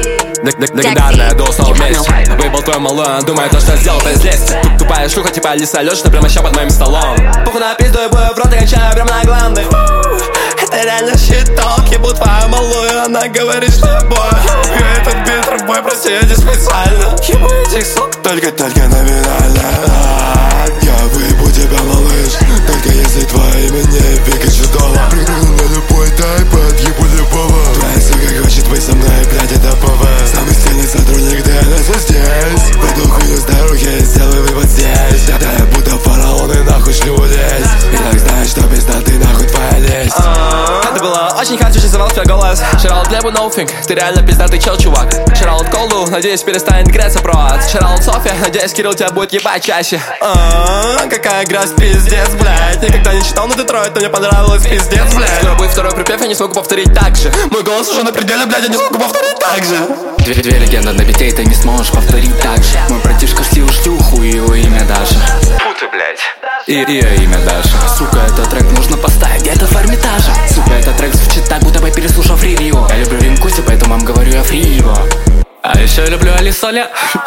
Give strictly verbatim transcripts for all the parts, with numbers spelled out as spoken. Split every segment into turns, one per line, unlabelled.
Легендарная до слова месть. Выебал твой малой, он думает, то, что сделал, то из лести. Тупая шлюха типа Алиса Алешина, прямо ща под моим столом. Похуй на пизду и бою в рот и кончаю прям на главный. Это реально щиток, ебу твою малую, она говорит, что я бой. Я этот бит рабой, прости, я не специально. Ебу этих сук, только-только номинально. Я выебу тебя, малыш, только если твое имя не Пикачу дома. Прыгну на любой тайпад, ебу любого. Твоя сука хочет быть со мной, блядь, это ПВ. Самый стильный сотрудник ДНС здесь. Пойду хуйню с дороги, сделаю вывод здесь. Да, я будто фараон и нахуй шлю лезь. И так знаешь, что пизда ты нахуй твоя лезть. Это было очень хard, чувствовал твой голос. Шарал Глебу nothing, ты реально пиздатый чел, чувак. Шарал Колду, надеюсь, перестанет греться провод. Шарал Софья, надеюсь, Кирилл тебя будет ебать чаще. А-а-а, какая грязь, пиздец, блядь. Никогда не читал на Детройт, но мне понравилось, пиздец, блядь. Скоро будет второй припев, я не смогу повторить так же. Мой голос уже на пределе, блядь, я не смогу повторить так же.
Две, две легенды на бите, ты не сможешь повторить так же. Мой братишка стил шлюху, и его имя Даша.
Фу ты, блядь.
И ее имя Даша. Сука, этот трек нужно поставить где-то в Эрмитаже. Сука, этот трек звучит так, будто бы переслушав Ририо. Я люблю Винкуси, поэтому вам говорю я фри его. А еще люблю Алисоля.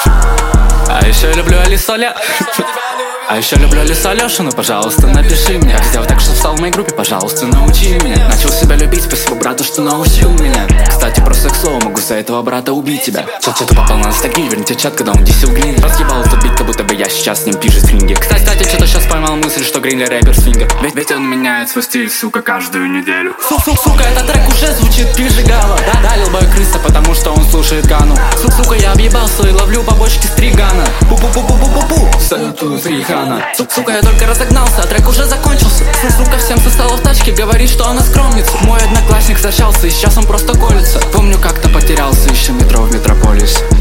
А еще люблю Алисоля. А еще люблю Алису Алешину, пожалуйста, напиши мне. Сделай так, что встал в моей группе, пожалуйста, научи меня. Начал себя любить, спасибо брату, что научил меня. Кстати, просто к слову, могу за этого брата убить тебя. Чат-чату попал на ностальгию, верните чат, когда он десил глин. Разъебал этот бит, как будто бы я сейчас с ним пишу стринги. Кстати, кстати, что-то сейчас поймал мысль, что Гринли рэпер свинга. Ведь, ведь он меняет свой стиль, сука, каждую неделю. Сука, этот трек уже звучит пиже Гала. Да, да, лилбой крыса, потому что он слушает Гану. Сука, я объебался и ловлю побочки стригана. Пу-пу-пу-пу-пу-пу, салютую фрихана. Сука, я только разогнался, а трек уже закончился. Сука, всем состала в тачке, говорит, что она скромница. Мой одноклассник сощался, и сейчас он просто колется. Помню, как-то потерялся, еще метро в Метрополис.